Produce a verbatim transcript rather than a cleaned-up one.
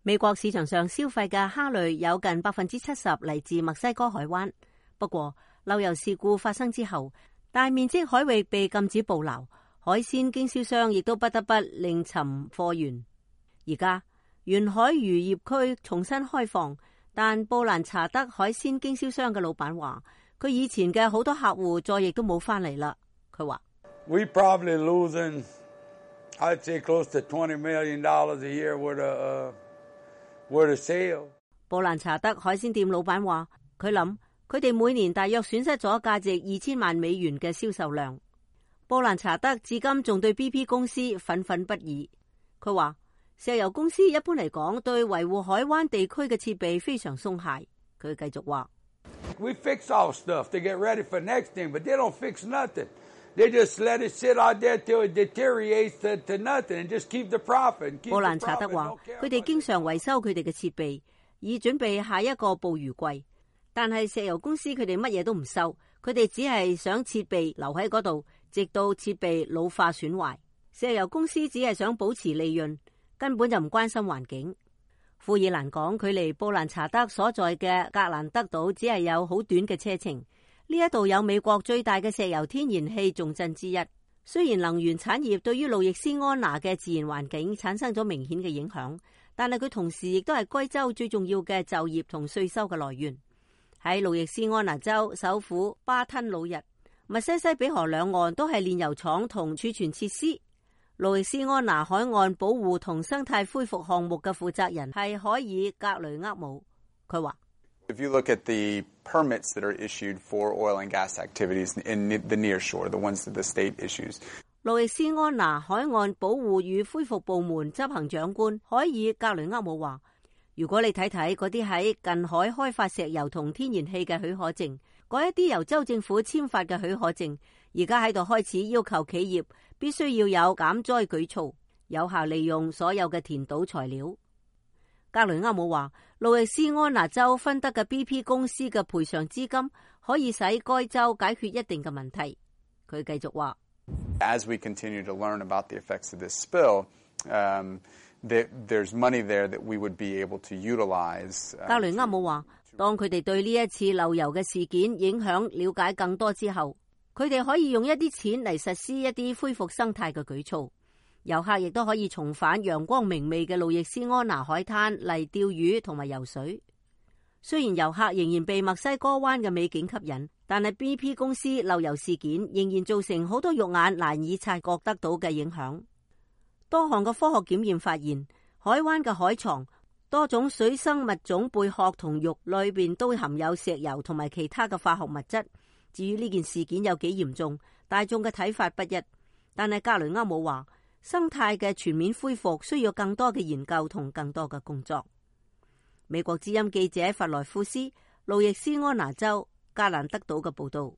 美國市場上消費嘅蝦類有近百分之七十嚟自墨西哥海灣。不過漏油事故發生之後，大面積海域被禁止捕撈，海鮮經銷商亦都不得不另尋貨源。而家沿海漁業區重新開放，但布蘭查德海鮮經銷商嘅老闆話，佢以前嘅好多客戶再亦都冇返嚟啦。佢話 ：We probably losing, I'd say close to twenty million dollars a year worth of, uh, worth of sale. 布蘭查德海鮮店老闆話，佢諗佢哋每年大約損失咗價值二千萬美元嘅銷售量。布蘭查德至今仲對 B P 公司憤憤不已。佢話石油公司一般嚟講對維護海灣地區嘅設備非常鬆懈。佢繼續話 ：We fix our stuff to get ready for next thing, but they don't fix nothing. They just let it sit out there till it deteriorates to, to nothing and just keep the profit. 布蘭查德話：佢哋經常維修佢哋嘅設備，以準備下一個捕魚季。但係石油公司佢哋乜嘢都唔收，佢哋只係想設備留喺嗰度，直到設備老化損壞。石油公司只係想保持利潤，根本就唔關心環境。富爾蘭港距離布蘭查德所在嘅格蘭德島只係有好短嘅車程。呢一度有美國最大嘅石油天然氣重鎮之一。雖然能源產業對於路易斯安那嘅自然環境產生咗明顯嘅影響，但係佢同時亦都係該州最重要嘅就業同稅收嘅來源。喺路易斯安那州首府巴吞魯日，密西西比河兩岸都係煉油廠同儲存設施。路易斯安那海岸保護同生態恢復項目嘅負責人係海爾格雷厄姆，佢話 ：If you look at the permits that are issued for oil and gas activities in the near shore, the ones that the state issues. 路易斯安那海岸保護與恢復部門執行長官海爾格雷厄姆話：如果你睇睇嗰啲喺近海開發石油同天然氣嘅許可證，嗰一啲由州政府簽發嘅許可證，而家喺度開始要求企業必須要有減災舉措，有效利用所有嘅填島材料。格雷厄姆話，路易斯安那州分得嘅 B P 公司嘅賠償資金可以使該州解決一定嘅問題。佢繼續話 ：As we continue to learn about the effects of this spill, um, there, there's money there that we would be able to utilize. 格雷厄姆話，當佢哋對呢一次漏油嘅事件影響了解更多之後，佢哋可以用一啲錢嚟實施一啲恢復生態嘅舉措。遊客亦都可以重返陽光明媚嘅路易斯安那海灘嚟釣魚同埋游水。雖然遊客仍然被墨西哥灣嘅美景吸引，但係 B P 公司漏油事件仍然造成好多肉眼難以察覺得到嘅影響。多項嘅科學檢驗發現，海灣嘅海床、多種水生物種貝殼同肉裏邊都含有石油同埋其他嘅化學物質。至於呢件事件有幾嚴重，大眾嘅睇法不一。但係格雷厄姆話，生態嘅全面恢復需要更多嘅研究同更多嘅工作。美國之音記者弗萊夫斯，路易斯安那州格蘭德島嘅報道。